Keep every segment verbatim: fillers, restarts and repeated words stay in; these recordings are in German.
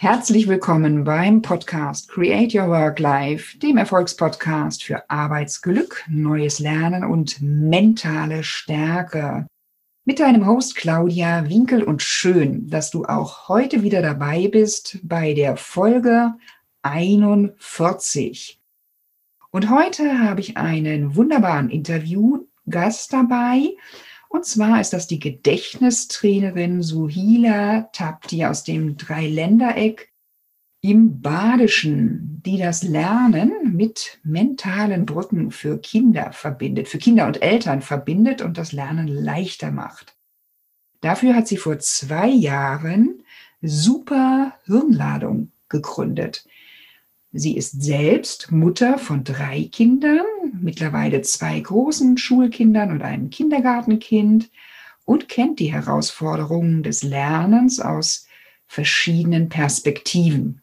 Herzlich willkommen beim Podcast Create Your Work Life, dem Erfolgspodcast für Arbeitsglück, neues Lernen und mentale Stärke. Mit deinem Host Claudia Winkel und schön, dass du auch heute wieder dabei bist bei der Folge einundvierzig. Und heute habe ich einen wunderbaren Interviewgast dabei. Und zwar ist das die Gedächtnistrainerin Suhila Tapti aus dem Dreiländereck im Badischen, die das Lernen mit mentalen Brücken für Kinder verbindet, für Kinder und Eltern verbindet und das Lernen leichter macht. Dafür hat sie vor zwei Jahren Super Hirnladung gegründet. Sie ist selbst Mutter von drei Kindern, mittlerweile zwei großen Schulkindern und einem Kindergartenkind und kennt die Herausforderungen des Lernens aus verschiedenen Perspektiven.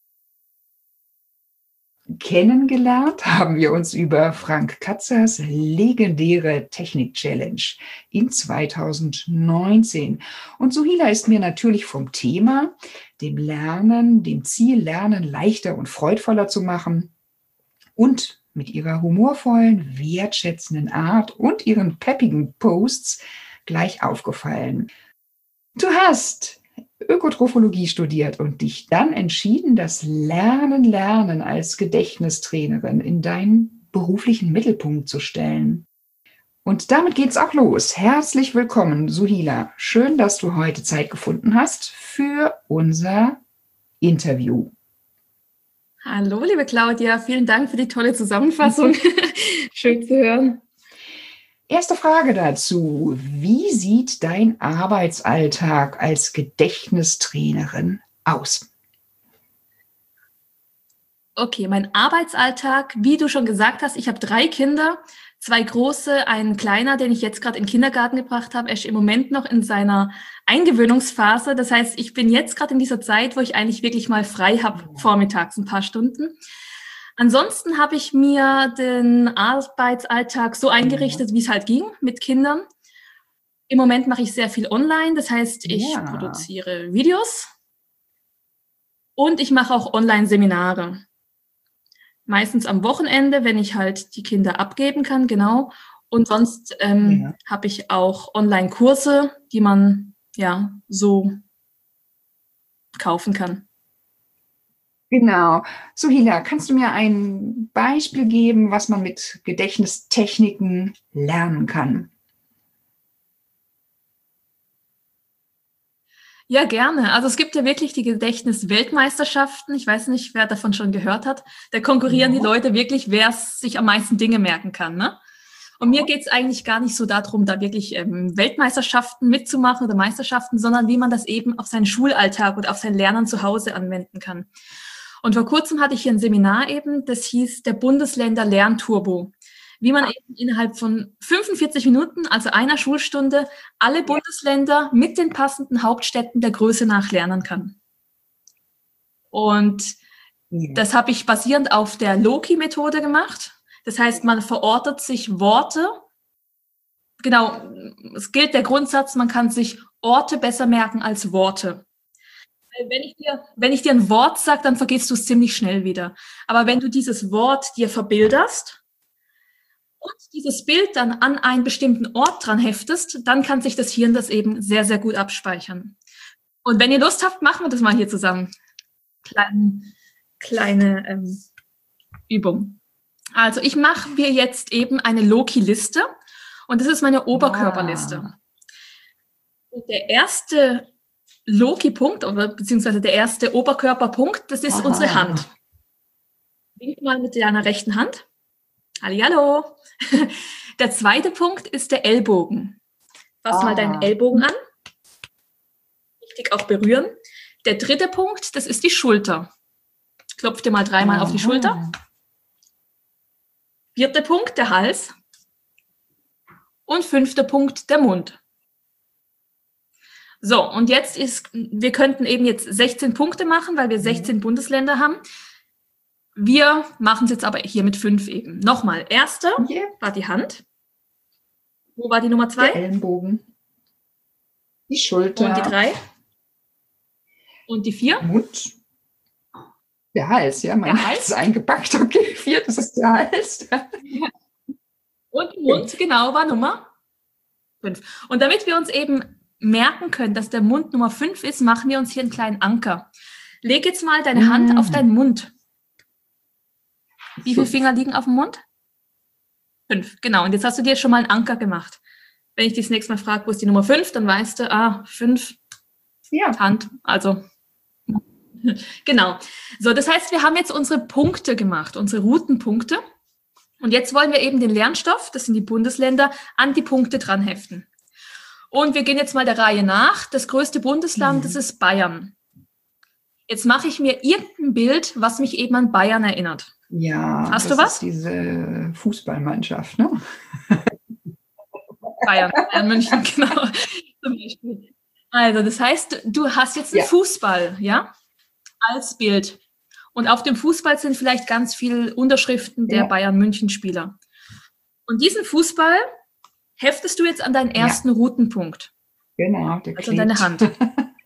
Kennengelernt haben wir uns über Frank Katzers legendäre Technik-Challenge in zweitausendneunzehn. Und Suhila ist mir natürlich vom Thema, dem Lernen, dem Ziel, Lernen leichter und freudvoller zu machen und mit ihrer humorvollen, wertschätzenden Art und ihren peppigen Posts gleich aufgefallen. Du hast Ökotrophologie studiert und dich dann entschieden, das Lernen, Lernen als Gedächtnistrainerin in deinen beruflichen Mittelpunkt zu stellen. Und damit geht's auch los. Herzlich willkommen, Suhila. Schön, dass du heute Zeit gefunden hast für unser Interview. Hallo, liebe Claudia. Vielen Dank für die tolle Zusammenfassung. Schön zu hören. Erste Frage dazu. Wie sieht dein Arbeitsalltag als Gedächtnistrainerin aus? Okay, mein Arbeitsalltag, wie du schon gesagt hast, ich habe drei Kinder, zwei große, einen kleiner, den ich jetzt gerade in den Kindergarten gebracht habe. Er ist im Moment noch in seiner Eingewöhnungsphase. Das heißt, ich bin jetzt gerade in dieser Zeit, wo ich eigentlich wirklich mal frei habe, vormittags ein paar Stunden. Ansonsten habe ich mir den Arbeitsalltag so eingerichtet, wie es halt ging mit Kindern. Im Moment mache ich sehr viel online, das heißt, ich Ja. produziere Videos und ich mache auch Online-Seminare. Meistens am Wochenende, wenn ich halt die Kinder abgeben kann, genau. Und sonst ähm, Ja. habe ich auch Online-Kurse, die man ja so kaufen kann. Genau. Suhila, kannst du mir ein Beispiel geben, was man mit Gedächtnistechniken lernen kann? Ja, gerne. Also es gibt ja wirklich die Gedächtnis-Weltmeisterschaften. Ich weiß nicht, wer davon schon gehört hat. Da konkurrieren Ja. die Leute wirklich, wer sich am meisten Dinge merken kann, ne? Und mir geht's eigentlich gar nicht so darum, da wirklich ähm, Weltmeisterschaften mitzumachen oder Meisterschaften, sondern wie man das eben auf seinen Schulalltag und auf sein Lernen zu Hause anwenden kann. Und vor kurzem hatte ich hier ein Seminar eben, das hieß der Bundesländer Lernturbo. Wie man eben innerhalb von fünfundvierzig Minuten, also einer Schulstunde, alle Bundesländer mit den passenden Hauptstädten der Größe nach lernen kann. Und Ja. das habe ich basierend auf der Loki-Methode gemacht. Das heißt, man verortet sich Worte. Genau, es gilt der Grundsatz, man kann sich Orte besser merken als Worte. Wenn ich dir, wenn ich dir ein Wort sage, dann vergisst du es ziemlich schnell wieder. Aber wenn du dieses Wort dir verbilderst und dieses Bild dann an einen bestimmten Ort dran heftest, dann kann sich das Hirn das eben sehr, sehr gut abspeichern. Und wenn ihr Lust habt, machen wir das mal hier zusammen. Kleine, kleine ähm, Übung. Also ich mache mir jetzt eben eine Loki-Liste und das ist meine Oberkörperliste. Ah. Und der erste Loki-Punkt, oder beziehungsweise der erste Oberkörperpunkt, das ist Aha. unsere Hand. Wink mal mit deiner rechten Hand. Hallihallo. Der zweite Punkt ist der Ellbogen. Fass Ah. mal deinen Ellbogen an. Richtig auch berühren. Der dritte Punkt, das ist die Schulter. Klopf dir mal dreimal Aha. auf die Schulter. Vierter Punkt, der Hals. Und fünfter Punkt, der Mund. So, und jetzt ist, wir könnten eben jetzt sechzehn Punkte machen, weil wir sechzehn mhm. Bundesländer haben. Wir machen es jetzt aber hier mit fünf eben. Nochmal, erste Yeah. war die Hand. Wo war die Nummer zwei? Der Ellenbogen. Die Schulter. Und die drei. Und die vier. Mund. Der Hals, ja, mein Der Hals ist eingepackt. Okay, vier, das ist der Hals. Und Mund, genau, war Nummer fünf. Und damit wir uns eben merken können, dass der Mund Nummer fünf ist, machen wir uns hier einen kleinen Anker. Leg jetzt mal deine Hand Mhm. auf deinen Mund. Wie viele Finger liegen auf dem Mund? Fünf, genau. Und jetzt hast du dir schon mal einen Anker gemacht. Wenn ich dich das nächste Mal frage, wo ist die Nummer fünf, dann weißt du, ah, fünf, Ja. Hand, also genau. So, das heißt, wir haben jetzt unsere Punkte gemacht, unsere Routenpunkte. Und jetzt wollen wir eben den Lernstoff, das sind die Bundesländer, an die Punkte dran heften. Und wir gehen jetzt mal der Reihe nach. Das größte Bundesland, Mhm. das ist Bayern. Jetzt mache ich mir irgendein Bild, was mich eben an Bayern erinnert. Ja, Hast das du was? ist diese Fußballmannschaft, ne? Bayern, Bayern München, genau. Zum Beispiel. Also, das heißt, du hast jetzt einen Ja. Fußball, ja, als Bild. Und auf dem Fußball sind vielleicht ganz viele Unterschriften der Ja. Bayern-München-Spieler. Und diesen Fußball heftest du jetzt an deinen Ja. ersten Routenpunkt, Genau, der also an deine klebt. Hand.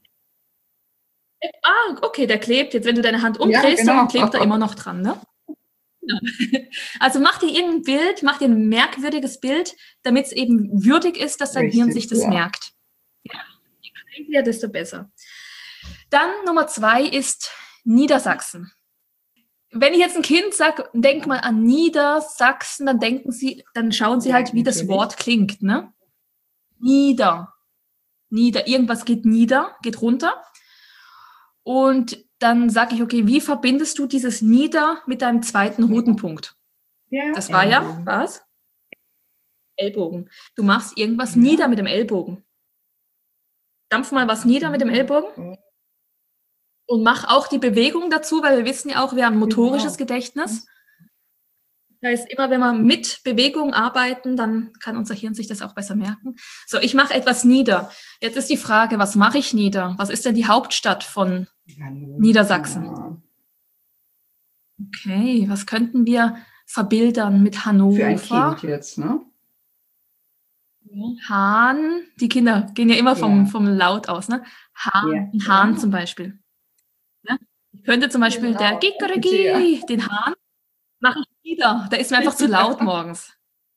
Ah, okay, der klebt. Jetzt, wenn du deine Hand umdrehst, genau. dann klebt er immer noch dran, ne? Genau. Also mach dir irgendein Bild, mach dir ein merkwürdiges Bild, damit es eben würdig ist, dass dein Hirn Richtig, sich das ja. merkt. Ja, je kleiner, desto besser. Dann Nummer zwei ist Niedersachsen. Wenn ich jetzt ein Kind sage, denk mal an Niedersachsen, dann denken sie, dann schauen sie Ja, halt, wie das natürlich. Wort klingt, ne? Nieder. Nieder. Irgendwas geht nieder, geht runter. Und dann sage ich, okay, wie verbindest du dieses Nieder mit deinem zweiten Routenpunkt? Ja, Das war ja, Ellbogen. was? Ellbogen. Du machst irgendwas Ja. nieder mit dem Ellbogen. Dampf mal was nieder mit dem Ellbogen und mach auch die Bewegung dazu, weil wir wissen ja auch, wir haben motorisches Genau. Gedächtnis. Das heißt, immer wenn wir mit Bewegung arbeiten, dann kann unser Hirn sich das auch besser merken. So, ich mache etwas nieder. Jetzt ist die Frage, was mache ich nieder? Was ist denn die Hauptstadt von Hannover. Niedersachsen? Okay, was könnten wir verbildern mit Für ein Hannover? Kind jetzt, ne? Hahn, die Kinder gehen ja immer vom, Ja. vom Laut aus, ne? Hahn, Ja. ein Hahn Ja. zum Beispiel. Ja? Ich könnte zum Beispiel Genau. der Kikeriki, den Hahn, mache ich nieder. Der ist mir einfach zu laut morgens.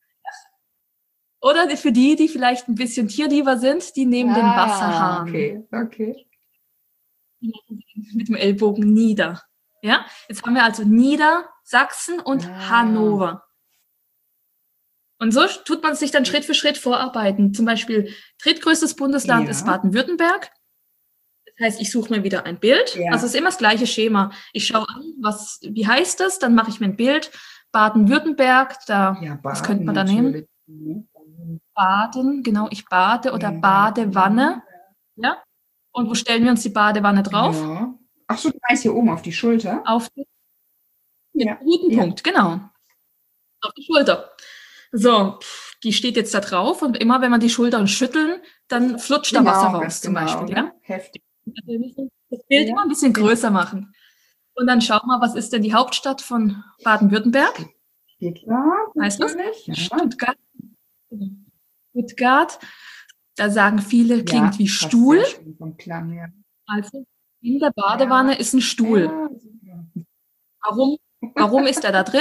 Oder für die, die vielleicht ein bisschen tierlieber sind, die nehmen den Ah, Wasserhahn okay, okay. mit dem Ellbogen nieder. Ja? Jetzt haben wir also Niedersachsen und Ah. Hannover. Und so tut man sich dann Schritt für Schritt vorarbeiten. Zum Beispiel drittgrößtes Bundesland Ja. ist Baden-Württemberg. Das heißt, ich suche mir wieder ein Bild. Ja. Also es ist immer das gleiche Schema. Ich schaue an, was, wie heißt das? Dann mache ich mir ein Bild. Baden-Württemberg, da, Ja, was Baden könnte man da nehmen? natürlich. Mhm. Baden, genau, ich bade oder Ja. Badewanne. Ja? Und wo stellen wir uns die Badewanne drauf? Ja. Ach so, du meinst hier oben auf die Schulter? Auf den, den Ja. guten Ja. Punkt, genau. Auf die Schulter. So, pff, die steht jetzt da drauf und immer wenn wir die Schultern schütteln, dann flutscht da Genau, Wasser ganz raus zum genau, Beispiel. ne? Ja? Heftig. Also wir müssen das Bild Ja. immer ein bisschen größer machen. Und dann schauen wir, was ist denn die Hauptstadt von Baden-Württemberg? Stuttgart, Weißt du? natürlich. Ja. Stuttgart. Stuttgart. Da sagen viele, klingt Ja, wie passt Stuhl. sehr schön vom Klang her. Also in der Badewanne ist ein Stuhl. Ja, super. Warum, warum ist er da drin?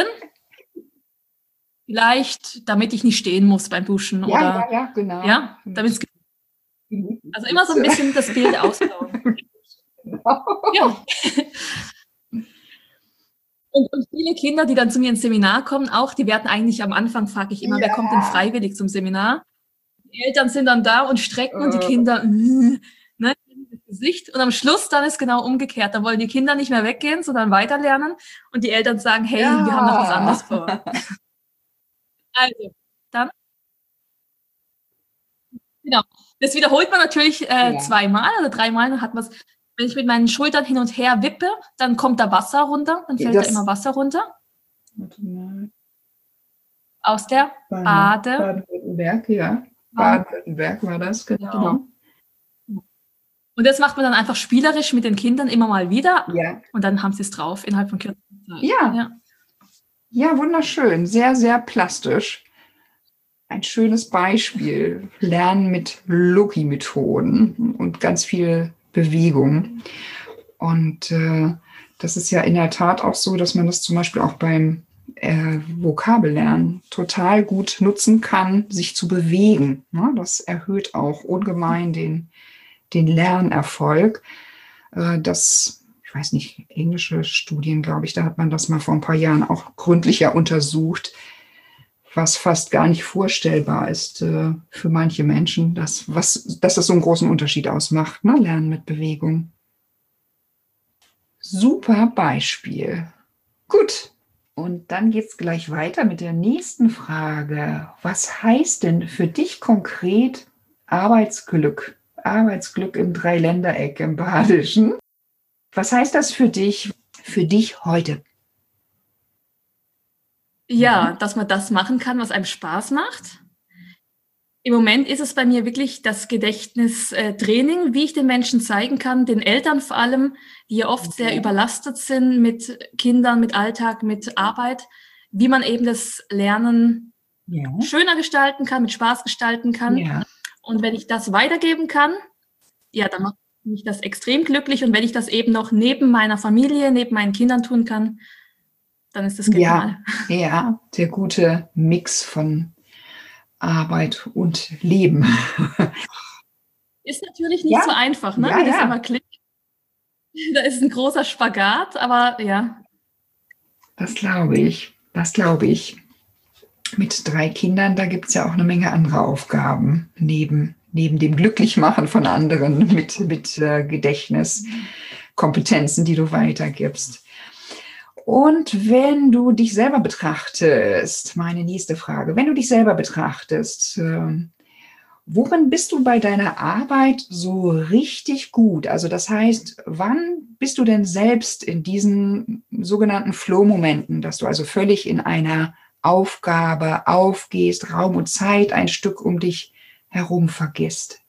Vielleicht, damit ich nicht stehen muss beim Duschen Ja, oder ja, ja, genau. ja, damit es also immer so ein bisschen das Bild ausbauen. Ja. Und, und viele Kinder, die dann zu mir ins Seminar kommen, auch, die werden eigentlich am Anfang, frage ich immer, wer Ja. kommt denn freiwillig zum Seminar? Die Eltern sind dann da und strecken und die Äh. Kinder, äh, ne, das Gesicht. Und am Schluss dann ist genau umgekehrt. Da wollen die Kinder nicht mehr weggehen, sondern weiterlernen. Und die Eltern sagen, hey, Ja. wir haben noch was anderes vor. Also, dann. Genau. Das wiederholt man natürlich äh, Ja. zweimal oder dreimal. Dann hat man es. Wenn ich mit meinen Schultern hin und her wippe, dann kommt da Wasser runter, dann fällt Das- da immer Wasser runter Warte mal. aus der Bade. Baden-Württemberg, ja. Baden-Württemberg war das, genau. Genau. Und das macht man dann einfach spielerisch mit den Kindern immer mal wieder Ja. und dann haben sie es drauf innerhalb von kürzester Zeit. Ja. ja. Ja, wunderschön. Sehr, sehr plastisch. Ein schönes Beispiel. Lernen mit Loki-Methoden und ganz viel Bewegung. Und äh, das ist ja in der Tat auch so, dass man das zum Beispiel auch beim äh, Vokabellernen total gut nutzen kann, sich zu bewegen. Ne? Das erhöht auch ungemein den, den Lernerfolg. Äh, das, ich weiß nicht, englische Studien, glaube ich, da hat man das mal vor ein paar Jahren auch gründlicher untersucht, was fast gar nicht vorstellbar ist äh, für manche Menschen, dass, was, dass das so einen großen Unterschied ausmacht, ne? Lernen mit Bewegung. Super Beispiel. Gut. Und dann geht es gleich weiter mit der nächsten Frage. Was heißt denn für dich konkret Arbeitsglück? Arbeitsglück im Dreiländereck im Badischen. Was heißt das für dich, für dich heute? Ja, dass man das machen kann, was einem Spaß macht. Im Moment ist es bei mir wirklich das Gedächtnistraining, wie ich den Menschen zeigen kann, den Eltern vor allem, die ja oft Okay. sehr überlastet sind mit Kindern, mit Alltag, mit Arbeit, wie man eben das Lernen Ja. schöner gestalten kann, mit Spaß gestalten kann. Ja. Und wenn ich das weitergeben kann, ja, dann macht mich das extrem glücklich. Und wenn ich das eben noch neben meiner Familie, neben meinen Kindern tun kann, dann ist das genial. Ja, ja, der gute Mix von Arbeit und Leben. Ist natürlich nicht Ja. so einfach, ne? Ja, wie das ja. immer klingt. Da ist ein großer Spagat, aber ja. Das glaube ich. Das glaube ich. Mit drei Kindern, da gibt es ja auch eine Menge andere Aufgaben neben, neben dem Glücklichmachen von anderen mit, mit äh, Gedächtniskompetenzen, die du weitergibst. Und wenn du dich selber betrachtest, meine nächste Frage, wenn du dich selber betrachtest, äh, worin bist du bei deiner Arbeit so richtig gut? Also das heißt, wann bist du denn selbst in diesen sogenannten Flow-Momenten, dass du also völlig in einer Aufgabe aufgehst, Raum und Zeit ein Stück um dich herum vergisst?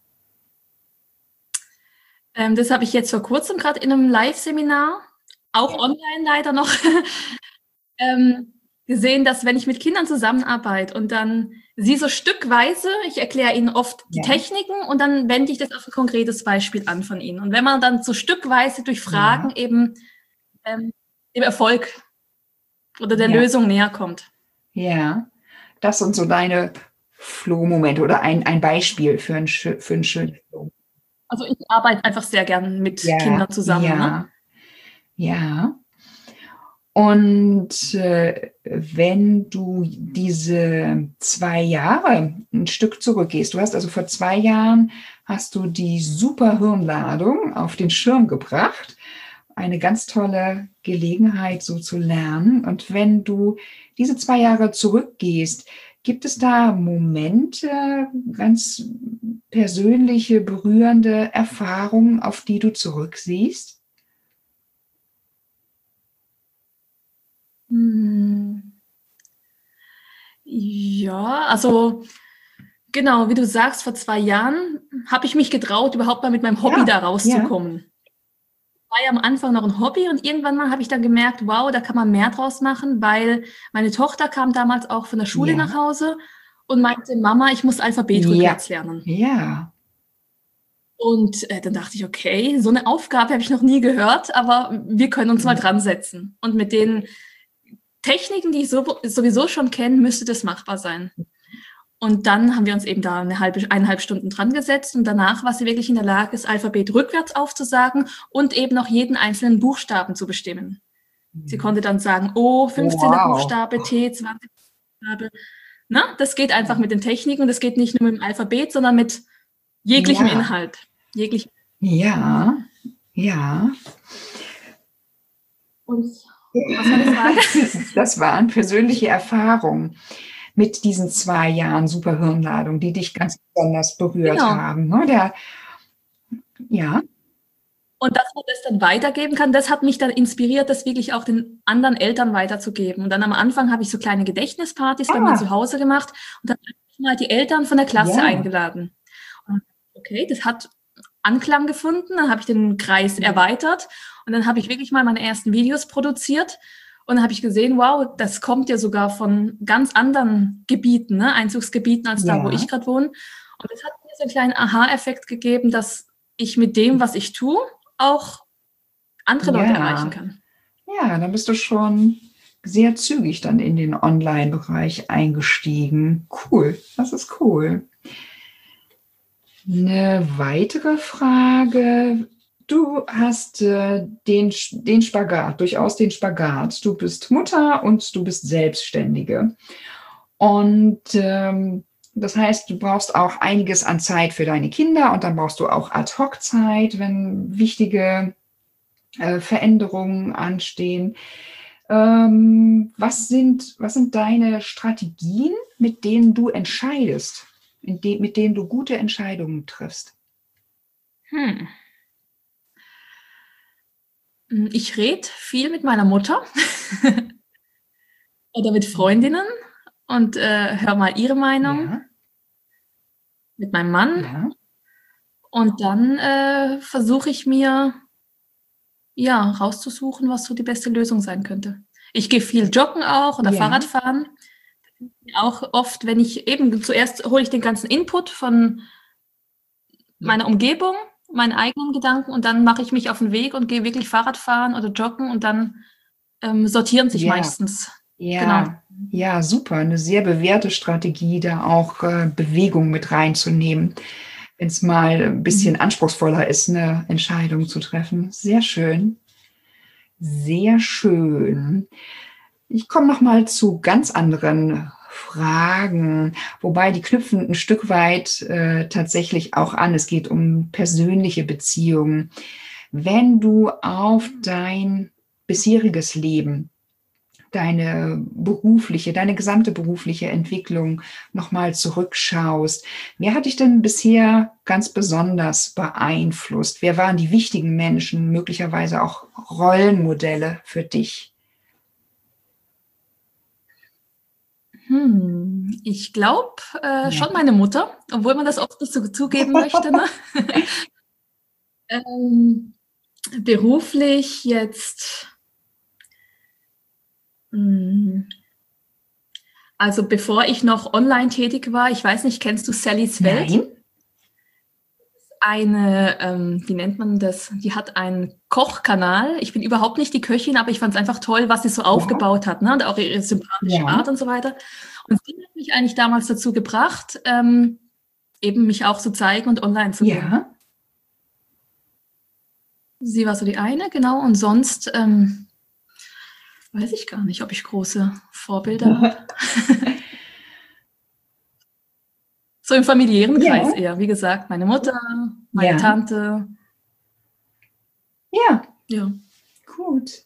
Ähm, das habe ich jetzt vor kurzem gerade in einem Live-Seminar, auch online leider noch, ähm, gesehen, dass wenn ich mit Kindern zusammenarbeite und dann sie so stückweise, ich erkläre ihnen oft die Ja. Techniken und dann wende ich das auf ein konkretes Beispiel an von ihnen. Und wenn man dann so stückweise durch Fragen Ja. eben ähm, dem Erfolg oder der Ja. Lösung näher kommt. Ja, das sind so deine Flow-Momente oder ein, ein Beispiel für einen, schö- für einen schönen Flow. Also ich arbeite einfach sehr gern mit Ja, Kindern zusammen. ja, Ne? ja. Und äh, wenn du diese zwei Jahre ein Stück zurückgehst, du hast also vor zwei Jahren hast du die Superhirnladung auf den Schirm gebracht, eine ganz tolle Gelegenheit, so zu lernen. Und wenn du diese zwei Jahre zurückgehst, gibt es da Momente, ganz persönliche, berührende Erfahrungen, auf die du zurücksiehst? Hm. Ja, also genau, wie du sagst, vor zwei Jahren habe ich mich getraut, überhaupt mal mit meinem Hobby Ja, da rauszukommen. War ja am Anfang noch ein Hobby und irgendwann mal habe ich dann gemerkt, wow, da kann man mehr draus machen, weil meine Tochter kam damals auch von der Schule Ja. nach Hause und meinte, Mama, ich muss Alphabet Ja. rückwärts lernen. Ja, Und äh, dann dachte ich, okay, so eine Aufgabe habe ich noch nie gehört, aber wir können uns mal dran setzen. Und mit den Techniken, die ich so, sowieso schon kenne, müsste das machbar sein. Und dann haben wir uns eben da eine halbe, eineinhalb Stunden dran gesetzt und danach war sie wirklich in der Lage, das Alphabet rückwärts aufzusagen und eben noch jeden einzelnen Buchstaben zu bestimmen. Sie konnte dann sagen, O, fünfzehnter Wow. Buchstabe, T, zwanzigster Buchstabe. Na, das geht einfach mit den Techniken und das geht nicht nur mit dem Alphabet, sondern mit jeglichem Ja. Inhalt. Jeglich. Ja, ja. Und was war die Frage? Das waren persönliche Erfahrungen mit diesen zwei Jahren Superhirnladung, die dich ganz besonders berührt Genau. haben. Ne? Der, ja, Und dass man das dann weitergeben kann, das hat mich dann inspiriert, das wirklich auch den anderen Eltern weiterzugeben. Und dann am Anfang habe ich so kleine Gedächtnispartys bei Ah. mir zu Hause gemacht und dann habe ich mal die Eltern von der Klasse Ja. eingeladen. Und okay, das hat Anklang gefunden, dann habe ich den Kreis erweitert und dann habe ich wirklich mal meine ersten Videos produziert und dann habe ich gesehen, wow, das kommt ja sogar von ganz anderen Gebieten, ne? Einzugsgebieten als da, wo Ja. ich gerade wohne. Und das hat mir so einen kleinen Aha-Effekt gegeben, dass ich mit dem, was ich tue, auch andere Leute erreichen Ja, kann. ja, dann bist du schon sehr zügig dann in den Online-Bereich eingestiegen. Cool, das ist cool. Eine weitere Frage. Du hast äh, den, den Spagat, durchaus den Spagat. Du bist Mutter und du bist Selbstständige. Und ähm, das heißt, du brauchst auch einiges an Zeit für deine Kinder und dann brauchst du auch Ad-Hoc-Zeit, wenn wichtige äh, Veränderungen anstehen. Ähm, was sind, was sind deine Strategien, mit denen du entscheidest, in de, mit denen du gute Entscheidungen triffst? Hm. Ich rede viel mit meiner Mutter oder mit Freundinnen und äh, höre mal ihre Meinung, Ja, mit meinem Mann. ja, Und dann äh, versuche ich mir, ja, rauszusuchen, was so die beste Lösung sein könnte. Ich gehe viel joggen auch oder ja, Fahrradfahren. Auch oft, wenn ich eben zuerst hole ich den ganzen Input von ja, meiner Umgebung, meinen eigenen Gedanken und dann mache ich mich auf den Weg und gehe wirklich Fahrrad fahren oder joggen und dann ähm, sortieren sich ja, meistens. Genau. ja, ja, super. Eine sehr bewährte Strategie, da auch äh, Bewegung mit reinzunehmen, wenn es mal ein bisschen Mhm. anspruchsvoller ist, eine Entscheidung zu treffen. Sehr schön, sehr schön. Ich komme noch mal zu ganz anderen Fragen, wobei die knüpfen ein Stück weit äh, tatsächlich auch an. Es geht um persönliche Beziehungen. Wenn du auf dein bisheriges Leben, deine berufliche, deine gesamte berufliche Entwicklung noch mal zurückschaust, wer hat dich denn bisher ganz besonders beeinflusst? Wer waren die wichtigen Menschen, möglicherweise auch Rollenmodelle für dich? Hm, ich glaube äh, Ja. schon meine Mutter, obwohl man das oft nicht so zugeben möchte. Ne? ähm, beruflich jetzt, mh, also bevor ich noch online tätig war, ich weiß nicht, kennst du Sallys Welt? Nein? Eine, ähm, wie nennt man das? Die hat einen Kochkanal. Ich bin überhaupt nicht die Köchin, aber ich fand es einfach toll, was sie so Ja, aufgebaut hat, ne? Und auch ihre sympathische ja, Art und so weiter. Und sie hat mich eigentlich damals dazu gebracht, ähm, eben mich auch zu zeigen und online zu gehen. ja. Sie war so die eine, genau. Und sonst ähm, weiß ich gar nicht, ob ich große Vorbilder habe. So im familiären Kreis Ja, eher. Wie gesagt, meine Mutter, meine ja, Tante. ja, Ja. gut.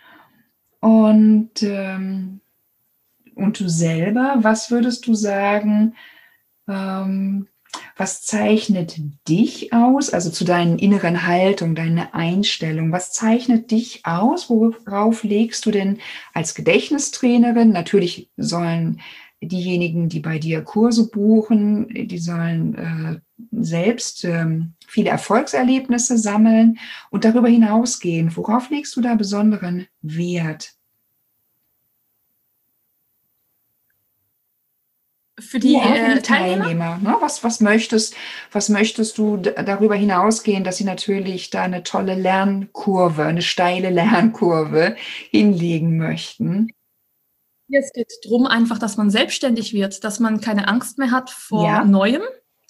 Und, ähm, und du selber, was würdest du sagen, ähm, was zeichnet dich aus, also zu deinen inneren Haltung, deine Einstellung, was zeichnet dich aus? Worauf legst du denn als Gedächtnistrainerin? Natürlich sollen diejenigen, die bei dir Kurse buchen, die sollen äh, selbst ähm, viele Erfolgserlebnisse sammeln und darüber hinausgehen. Worauf legst du da besonderen Wert? Für die Ja, für äh, die Teilnehmer? Teilnehmer, ne? Was was möchtest was möchtest du d darüber hinausgehen, dass sie natürlich da eine tolle Lernkurve, eine steile Lernkurve hinlegen möchten? Ja, es geht darum einfach, dass man selbstständig wird, dass man keine Angst mehr hat vor Ja, Neuem.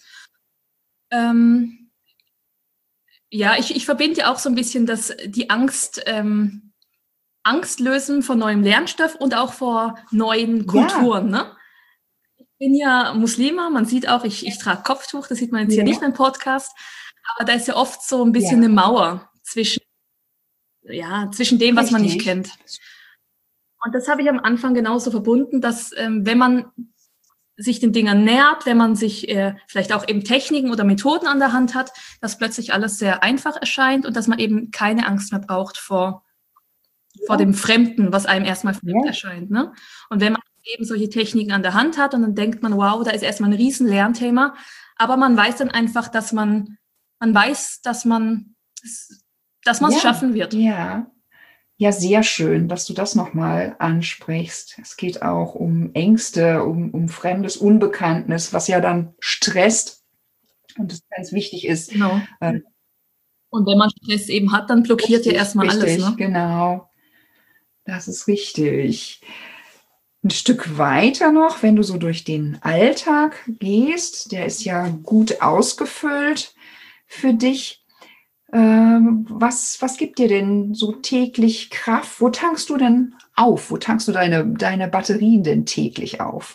Ähm, ja, ich, ich verbinde ja auch so ein bisschen dass die Angst, ähm, Angst lösen vor neuem Lernstoff und auch vor neuen ja, Kulturen. Ne? Ich bin ja Muslima, man sieht auch, ich, ich trage Kopftuch, das sieht man jetzt hier nicht ja, beim Podcast, aber da ist ja oft so ein bisschen ja, eine Mauer zwischen, ja, zwischen dem, was man nicht richtig. kennt. Und das habe ich am Anfang genauso verbunden, dass ähm, wenn man sich den Dingern nähert, wenn man sich äh, vielleicht auch eben Techniken oder Methoden an der Hand hat, dass plötzlich alles sehr einfach erscheint und dass man eben keine Angst mehr braucht vor, vor Ja, dem Fremden, was einem erstmal fremd ja, erscheint. Ne? Und wenn man eben solche Techniken an der Hand hat und dann denkt man, wow, da ist erstmal ein riesen Lernthema, aber man weiß dann einfach, dass man, man weiß, dass man, dass man es ja, schaffen wird. ja. Ja, sehr schön, dass du das noch mal ansprichst. Es geht auch um Ängste, um um fremdes, Unbekanntes, was ja dann stresst und es ganz wichtig ist, Genau. äh, Und wenn man Stress eben hat, dann blockiert Richtig, ja erstmal alles. richtig, Ne? genau. Das ist richtig. Ein Stück weiter noch, wenn du so durch den Alltag gehst, der ist ja gut ausgefüllt für dich. Ähm, was, was gibt dir denn so täglich Kraft? Wo tankst du denn auf? Wo tankst du deine, deine Batterien denn täglich auf?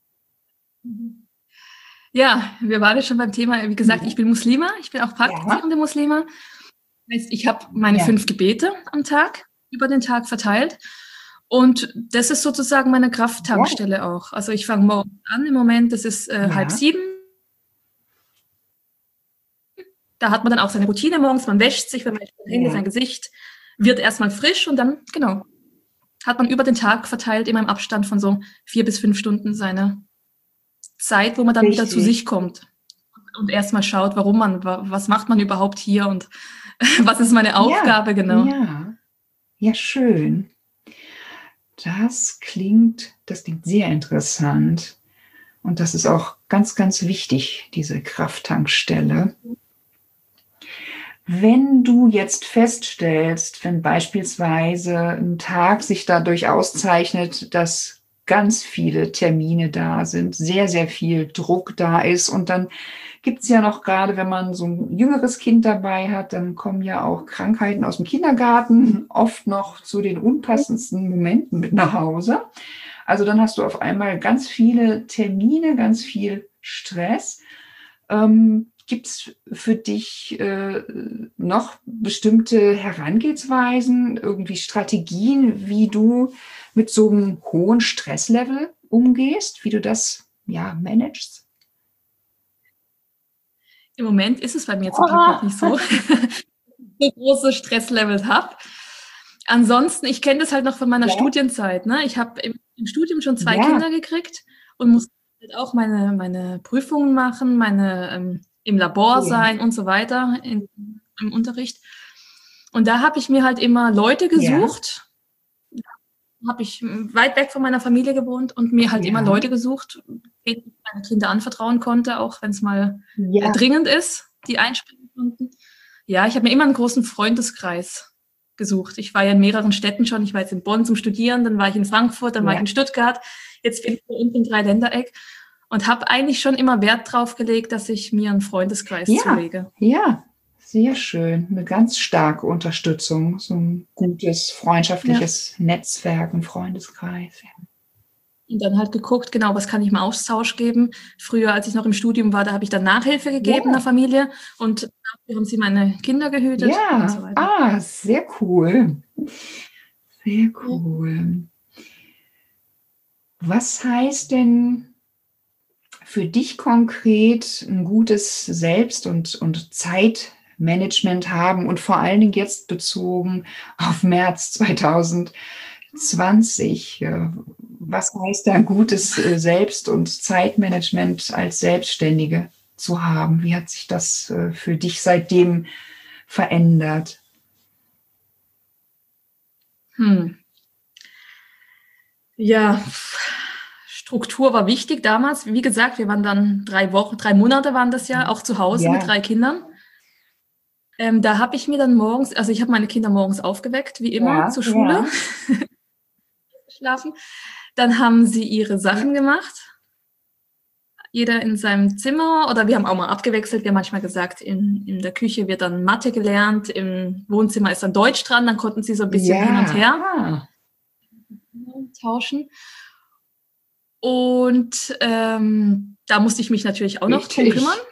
Ja, wir waren ja schon beim Thema, wie gesagt, ich bin Muslima, ich bin auch praktizierende Muslima. Das heißt, ich habe meine Ja. fünf Gebete am Tag, über den Tag verteilt. Und das ist sozusagen meine Krafttankstelle Ja. auch. Also ich fange morgens an im Moment, das ist äh, Ja. halb sieben. Da hat man dann auch seine Routine morgens, man wäscht sich, man wäscht seine Hände, Ja. sein Gesicht, wird erstmal frisch und dann, genau, hat man über den Tag verteilt, immer im Abstand von so vier bis fünf Stunden seine Zeit, wo man dann wieder zu Richtig. sich kommt und erstmal schaut, warum man, wa- was macht man überhaupt hier und was ist meine Aufgabe, Ja. genau. Ja. Ja, schön. Das klingt, das klingt sehr interessant. Und das ist auch ganz, ganz wichtig, diese Krafttankstelle. Wenn du jetzt feststellst, wenn beispielsweise ein Tag sich dadurch auszeichnet, dass ganz viele Termine da sind, sehr, sehr viel Druck da ist und dann gibt es ja noch gerade, wenn man so ein jüngeres Kind dabei hat, dann kommen ja auch Krankheiten aus dem Kindergarten oft noch zu den unpassendsten Momenten mit nach Hause. Also dann hast du auf einmal ganz viele Termine, ganz viel Stress. Ähm, Gibt es für dich äh, noch bestimmte Herangehensweisen, irgendwie Strategien, wie du mit so einem hohen Stresslevel umgehst, wie du das ja managst? Im Moment ist es bei mir zum Glück noch nicht so, dass ich so große Stresslevels habe. Ansonsten, ich kenne das halt noch von meiner Ja. Studienzeit. Ne? Ich habe im, im Studium schon zwei Ja. Kinder gekriegt und musste halt auch meine, meine Prüfungen machen, meine ähm, im Labor Ja. sein und so weiter in, im Unterricht. Und da habe ich mir halt immer Leute gesucht. Habe ich weit weg von meiner Familie gewohnt und mir halt Ja. immer Leute gesucht, denen ich meine Kinder anvertrauen konnte, auch wenn es mal Ja. äh, dringend ist, die einspringen konnten. Ja, ich habe mir immer einen großen Freundeskreis gesucht. Ich war ja in mehreren Städten schon. Ich war jetzt in Bonn zum Studieren, dann war ich in Frankfurt, dann war Ja. ich in Stuttgart. Jetzt bin ich bei uns im Dreiländereck und habe eigentlich schon immer Wert drauf gelegt, dass ich mir einen Freundeskreis Ja. zulege. Ja, sehr schön. Eine ganz starke Unterstützung, so ein gutes freundschaftliches Netzwerk, ein Freundeskreis. Ja. Und dann halt geguckt, genau, was kann ich im Austausch geben. Früher, als ich noch im Studium war, da habe ich dann Nachhilfe gegeben Ja. der Familie und dafür haben sie meine Kinder gehütet und so Ja, weiter. ah, sehr cool. Sehr cool. Was heißt denn für dich konkret ein gutes Selbst- und, und Zeitmanagement haben und vor allen Dingen jetzt bezogen auf März zweitausendzwanzig? Äh, Was heißt da ein gutes äh, Selbst- und Zeitmanagement als Selbstständige zu haben? Wie hat sich das äh, für dich seitdem verändert? Hm. Ja, Struktur war wichtig damals. Wie gesagt, wir waren dann drei Wochen, drei Monate waren das ja, auch zu Hause Ja. mit drei Kindern. Ähm, da habe ich mir dann morgens, also ich habe meine Kinder morgens aufgeweckt, wie immer, Ja, zur Schule, ja. geschlafen. Dann haben sie ihre Sachen gemacht. Jeder in seinem Zimmer oder wir haben auch mal abgewechselt. Wir haben manchmal gesagt, in, in der Küche wird dann Mathe gelernt, im Wohnzimmer ist dann Deutsch dran, dann konnten sie so ein bisschen Ja. hin und her Ah. tauschen. Und ähm, da musste ich mich natürlich auch noch drum Richtig. kümmern.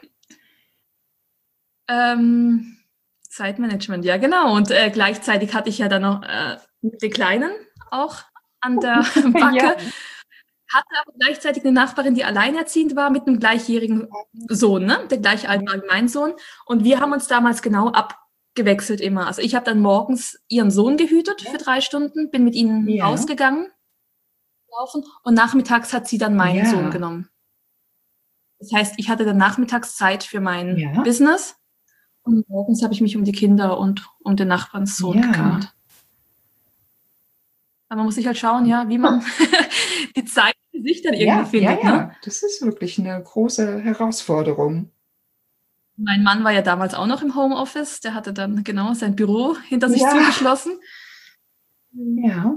Ähm, Zeitmanagement, ja genau. Und äh, gleichzeitig hatte ich ja dann noch äh, den Kleinen auch an der Backe. Ja. Hatte aber gleichzeitig eine Nachbarin, die alleinerziehend war mit einem gleichjährigen Sohn, ne? Der gleiche Alter war wie mein Sohn. Und wir haben uns damals genau abgewechselt immer. Also ich habe dann morgens ihren Sohn gehütet für drei Stunden, bin mit ihnen Ja. rausgegangen, laufen und nachmittags hat sie dann meinen Ja. Sohn genommen. Das heißt, ich hatte dann nachmittags Zeit für mein Ja. Business und morgens habe ich mich um die Kinder und um den Nachbarnssohn Ja. gekümmert. Aber man muss sich halt schauen, ja, wie man die Zeit für sich dann irgendwie Ja, ja, findet. Ne? ja. Das ist wirklich eine große Herausforderung. Mein Mann war ja damals auch noch im Homeoffice. Der hatte dann genau sein Büro hinter sich Ja. zugeschlossen. Ja.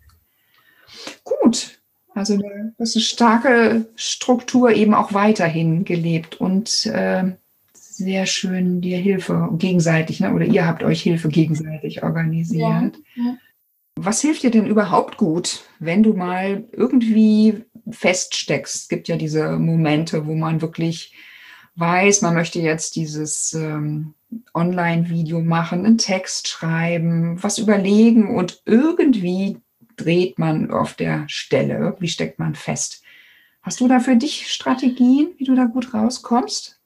Gut. Also du hast eine starke Struktur eben auch weiterhin gelebt und äh, sehr schön dir Hilfe gegenseitig, ne? Oder ihr habt euch Hilfe gegenseitig organisiert. Ja, ja. Was hilft dir denn überhaupt gut, wenn du mal irgendwie feststeckst? Es gibt ja diese Momente, wo man wirklich weiß, man möchte jetzt dieses ähm, Online-Video machen, einen Text schreiben, was überlegen und irgendwie dreht man auf der Stelle, irgendwie steckt man fest. Hast du da für dich Strategien, wie du da gut rauskommst?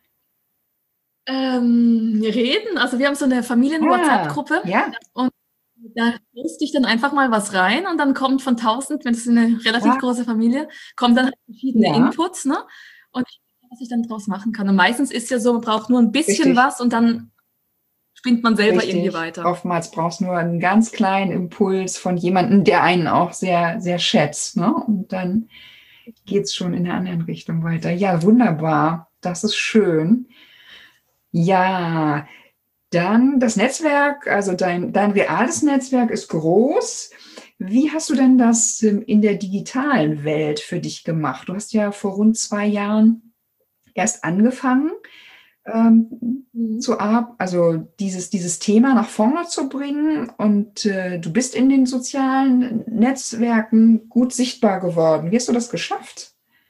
Ähm, reden, also wir haben so eine Familien-WhatsApp-Gruppe. Ah, ja. Und da poste ich dann einfach mal was rein und dann kommt von tausend, wenn es eine relativ Ah, große Familie, kommen dann halt verschiedene ja, Inputs, ne? Und ich gucke, was ich dann draus machen kann. Und meistens ist ja so, man braucht nur ein bisschen richtig. was und dann spinnt man selber irgendwie Richtig. weiter. Oftmals brauchst du nur einen ganz kleinen Impuls von jemandem, der einen auch sehr, sehr schätzt, ne? Und dann geht es schon in der anderen Richtung weiter. Ja, wunderbar. Das ist schön. Ja, dann das Netzwerk, also dein, dein reales Netzwerk ist groß. Wie hast du denn das ähm, in der digitalen Welt für dich gemacht? Du hast ja vor rund zwei Jahren erst angefangen, ähm, Mhm. zu ar- also dieses, dieses Thema nach vorne zu bringen und äh, du bist in den sozialen Netzwerken gut sichtbar geworden. Wie hast du das geschafft?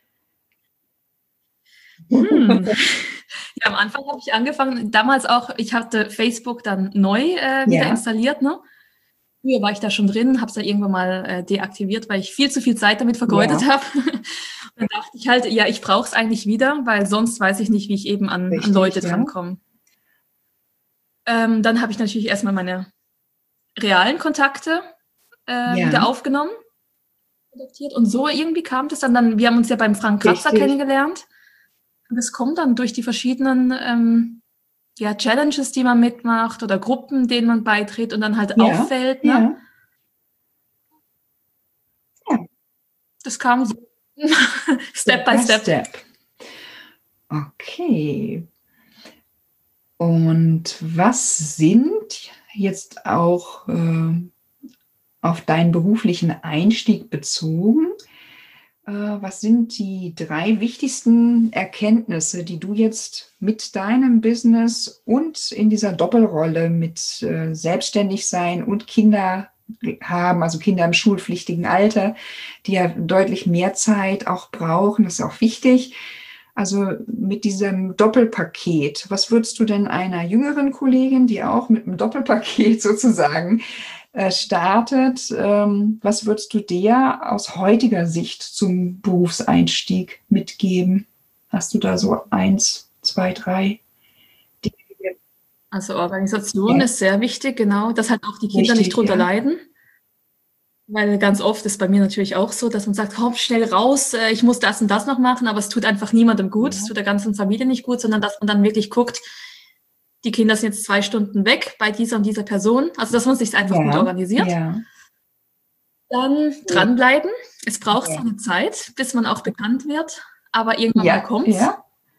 Hm. Ja, am Anfang habe ich angefangen, damals auch, ich hatte Facebook dann neu äh, wieder Ja, installiert, ne? Früher war ich da schon drin, habe es dann irgendwann mal äh, deaktiviert, weil ich viel zu viel Zeit damit vergeudet ja, habe. Dann dachte ich halt, ja, ich brauche es eigentlich wieder, weil sonst weiß ich nicht, wie ich eben an, an richtig, Leute ja. drankomme. Ähm, dann habe ich natürlich erstmal meine realen Kontakte äh, Ja, wieder aufgenommen, kontaktiert. Und so irgendwie kam das dann, dann, wir haben uns ja beim Frank Kratzer richtig. kennengelernt. Und es kommt dann durch die verschiedenen ähm, ja, Challenges, die man mitmacht oder Gruppen, denen man beitritt und dann halt Ja, auffällt. Ne? ja, ja. Das kam so Step by By Step. Step. Okay. Und was sind jetzt auch äh, auf deinen beruflichen Einstieg bezogen? Äh, was sind die drei wichtigsten Erkenntnisse, die du jetzt mit deinem Business und in dieser Doppelrolle mit äh, Selbstständigsein und Kinder haben, also Kinder im schulpflichtigen Alter, die ja deutlich mehr Zeit auch brauchen, das ist auch wichtig. Also mit diesem Doppelpaket, was würdest du denn einer jüngeren Kollegin, die auch mit einem Doppelpaket sozusagen äh, startet, ähm, was würdest du der aus heutiger Sicht zum Berufseinstieg mitgeben? Hast du da so eins, zwei, drei Dinge? Also Organisation Ja, ist sehr wichtig, genau, dass halt auch die Kinder nicht richtig, drunter ja. leiden. Weil ganz oft ist bei mir natürlich auch so, dass man sagt, komm schnell raus, äh, ich muss das und das noch machen, aber es tut einfach niemandem gut, Ja. es tut der ganzen Familie nicht gut, sondern dass man dann wirklich guckt, die Kinder sind jetzt zwei Stunden weg bei dieser und dieser Person, also dass man sich einfach gut Ja, organisiert. ja, Dann dranbleiben, es braucht ja, seine Zeit, bis man auch bekannt wird, aber irgendwann mal ja, kommt's. ja,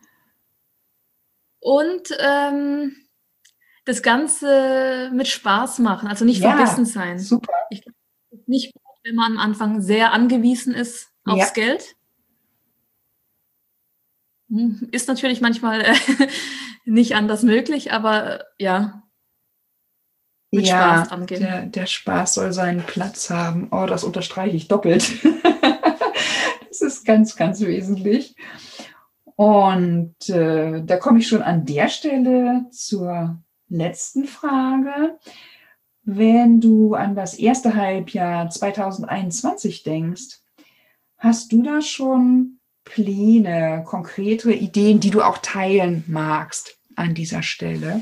Und ähm, das Ganze mit Spaß machen, also nicht verbissen ja, sein. super. Ich glaube, es ist nicht gut, wenn man am Anfang sehr angewiesen ist aufs Ja, Geld. Hm, Ist natürlich manchmal äh, nicht anders möglich, aber äh, ja, mit Spaß ja, dran gehen. der, der Spaß soll seinen Platz haben. Oh, das unterstreiche ich doppelt. Das ist ganz, ganz wesentlich. Und äh, da komme ich schon an der Stelle zur letzten Frage. Wenn du an das erste Halbjahr zwanzig einundzwanzig denkst, hast du da schon Pläne, konkrete Ideen, die du auch teilen magst an dieser Stelle?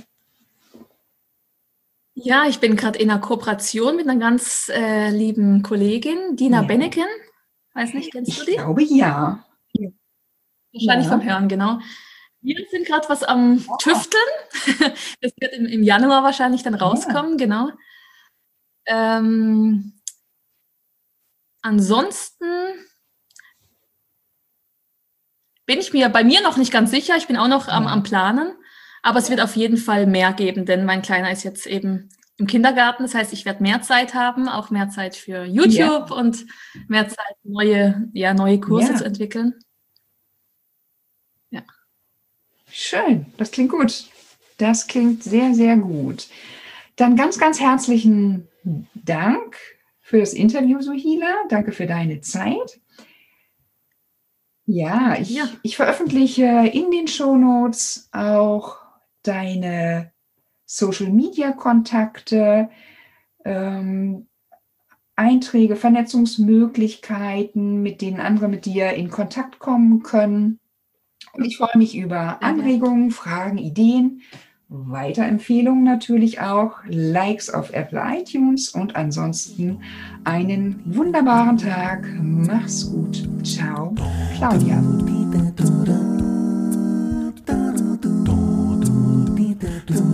Ja, ich bin gerade in einer Kooperation mit einer ganz äh, lieben Kollegin, Dina Ja, Benneken. Weiß nicht, kennst du ich die? glaube ja. Wahrscheinlich vom Ja. Hören, genau. Wir sind gerade was am Tüfteln. Das wird im, im Januar wahrscheinlich dann Ja. rauskommen, genau. Ähm, ansonsten bin ich mir bei mir noch nicht ganz sicher. Ich bin auch noch am, Ja. am Planen. Aber es wird auf jeden Fall mehr geben, denn mein Kleiner ist jetzt eben im Kindergarten. Das heißt, ich werde mehr Zeit haben, auch mehr Zeit für YouTube ja. und mehr Zeit, neue, ja, neue Kurse ja. zu entwickeln. Ja. Schön, das klingt gut. Das klingt sehr, sehr gut. Dann ganz, ganz herzlichen Dank für das Interview, Suhila. Danke für deine Zeit. Ja, ich, ja. ich veröffentliche in den Shownotes auch deine Social-Media-Kontakte, ähm, Einträge, Vernetzungsmöglichkeiten, mit denen andere mit dir in Kontakt kommen können. Und ich freue mich über Anregungen, Fragen, Ideen, Weiterempfehlungen natürlich auch, Likes auf Apple iTunes und ansonsten einen wunderbaren Tag. Mach's gut. Ciao, Claudia. Do